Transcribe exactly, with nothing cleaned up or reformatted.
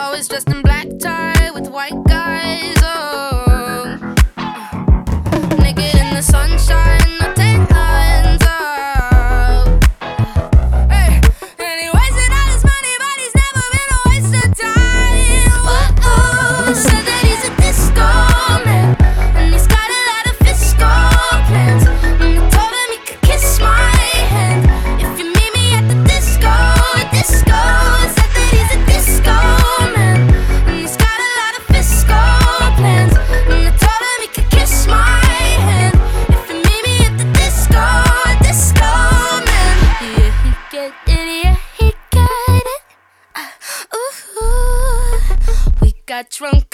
always dressed in black tie with white guys. Oh, naked in the sunshine, no tan lines. Oh, hey, and he wasted all his money, but he's never been a waste of time. Whoa, he said that he's a disco man, and he's got a lot of fiscal plans. And I told him he could kiss my hand if you meet me at the disco, disco. Said that he's a disco man, and he's got a lot of fiscal plans. And I told him he could kiss my hand if you meet me at the disco, disco man. Yeah, he get it, yeah, he got it. Uh, ooh, we got drunk